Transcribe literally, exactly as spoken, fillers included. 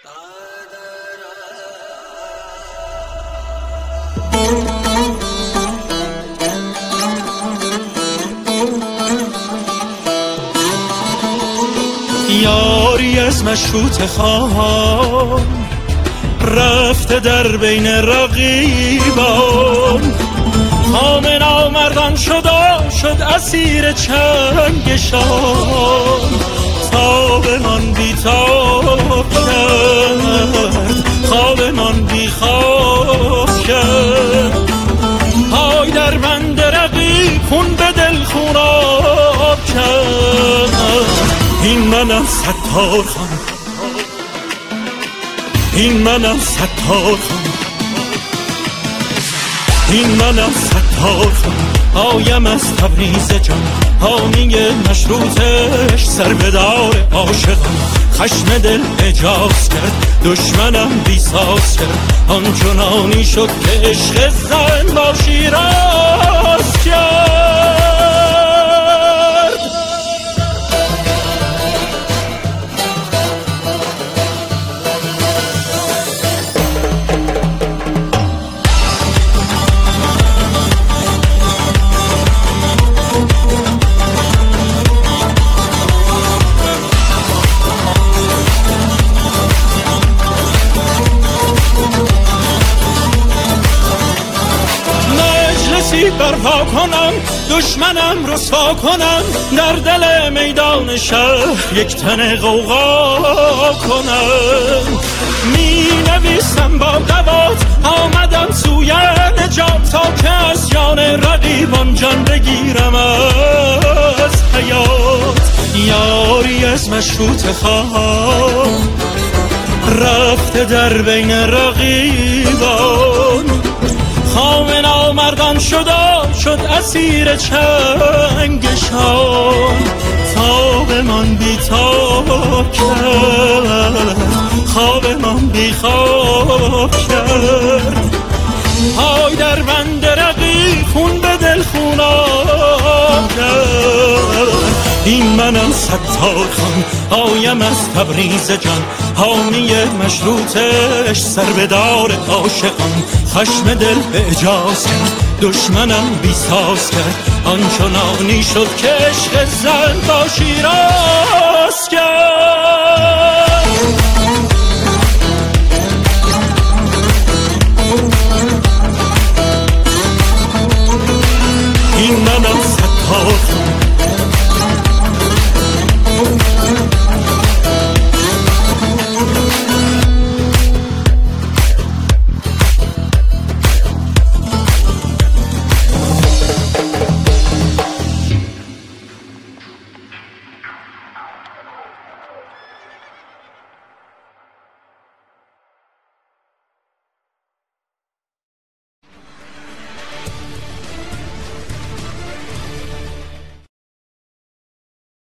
یاری از مشروط خواهان رفته در بین رقیبان، خام نامردان شد شد اسیر چنگشان، تاب من بی تاب کرد، خواب من بی خواب کرد، پای در بند رقیب خون به دل خوناب کرد. این منم ستار خان، این منم ستار خان، این منم ستار خان، آیم از تبریز جان، حامی مشروطش، سر به دار عاشقان، خشم دل اجاز کرد، دشمنم بیساز کرد، آنچنانی شد که عشق زن با شیراز کرد. برپا کنم دشمنم رسوا کنم، در دل میدان شهر یک تن غوغا کنم، می نویسم با دوات آمدم سوی نجات، تا که از جان رقیبان جان بگیرم از حیات. یاری از مشروط خواهان رفته در بین رقیبان، خام نامردان شد شد اسیر چنگشان، تاب من بی تاب کرد، خواب من بی خواب کرد، پای در بند رقیب خون به دل خوناب کرد. این منم ستار خان، آیم از تبریز جان، حامی مشروطش، سر به دار عاشقان، خشم دل اجاز کرد، دشمنم بیساز کرد، آنچنانی شد که عشق زن با شیراز کرد.